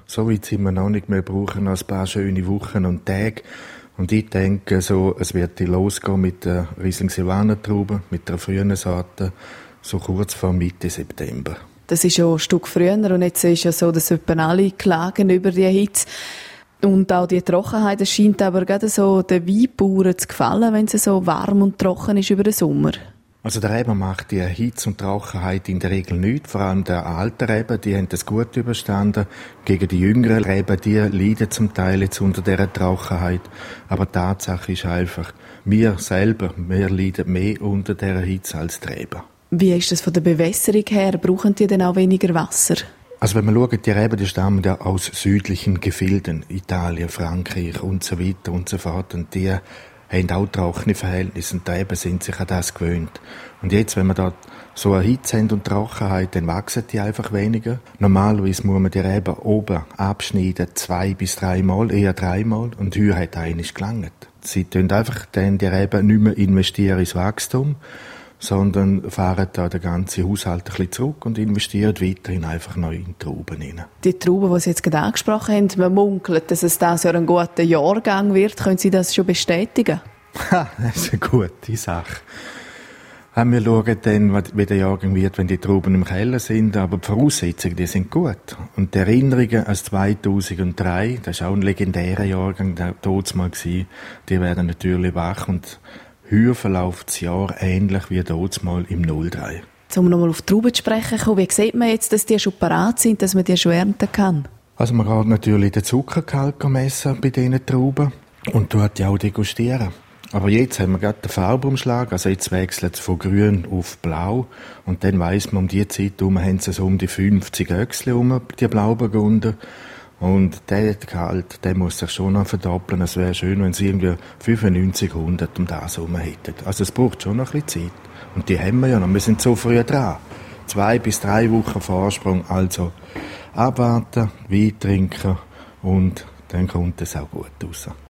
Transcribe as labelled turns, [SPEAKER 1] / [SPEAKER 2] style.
[SPEAKER 1] So weit sind wir noch nicht. Wir brauchen noch ein paar schöne Wochen und Tage. Und ich denke, so, es wird losgehen mit der Riesling Silvaner Traube, mit der frühen Sorte, so kurz vor Mitte September.
[SPEAKER 2] Das ist ja ein Stück früher und jetzt ist ja so, dass etwa alle klagen über die Hitze. Und auch die Trockenheit, es scheint aber gerade so den Weinbauern zu gefallen, wenn es so warm und trocken ist über den Sommer.
[SPEAKER 1] Also der Reben macht die Hitze und Trockenheit in der Regel nichts. Vor allem der alte Reben, die haben das gut überstanden. Gegen die jüngeren Reben, die leiden zum Teil jetzt unter dieser Trockenheit. Aber die Tatsache ist einfach, wir leiden mehr unter dieser Hitze als die Reben.
[SPEAKER 2] Wie ist das von der Bewässerung her? Brauchen die denn auch weniger Wasser?
[SPEAKER 1] Also wenn man schaut, die Reben, die stammen ja aus südlichen Gefilden, Italien, Frankreich und so weiter und so fort. Und die haben auch trockene Verhältnisse und die Reben sind sich an das gewöhnt. Und jetzt, wenn wir da so eine Hitze haben und Trockenheit, dann wachsen die einfach weniger. Normalerweise muss man die Reben oben abschneiden 2 bis 3 Mal, eher 3 Mal. Und hier hat einiges gelangt. Sie tun einfach dann die Reben nicht mehr investieren ins Wachstum, sondern fahren da den ganzen Haushalt ein bisschen zurück und investieren weiterhin einfach neu in Trauben rein.
[SPEAKER 2] Die Trauben, die Sie jetzt gerade angesprochen haben, man munkelt, dass es dieses Jahr ein guter Jahrgang wird. Können Sie das schon bestätigen?
[SPEAKER 1] Das ist eine gute Sache. Wir schauen dann, wie der Jahrgang wird, wenn die Trauben im Keller sind, aber die Voraussetzungen, die sind gut. Und die Erinnerungen an 2003, das war auch ein legendärer Jahrgang, der damals war, die werden natürlich wach und hier verläuft das Jahr ähnlich wie damals im 03.
[SPEAKER 2] Um nochmal auf die Trauben zu sprechen kommen, wie sieht man jetzt, dass die schon parat sind, dass man die schon ernten kann?
[SPEAKER 1] Also man kann natürlich den Zuckergehalt messen bei diesen Trauben und tut die auch degustieren. Aber jetzt haben wir gerade den Farbumschlag, also jetzt wechselt es von grün auf blau und dann weiss man, um die Zeit herum haben sie so um die 50 Öchsle um die Blauburgunder. Und der Gehalt, der muss sich schon noch verdoppeln. Es wäre schön, wenn sie irgendwie 9500 um das herum hätten. Also es braucht schon noch ein bisschen Zeit. Und die haben wir ja noch. Wir sind so früh dran. 2 bis 3 Wochen Vorsprung. Also abwarten, Wein trinken und dann kommt es auch gut raus.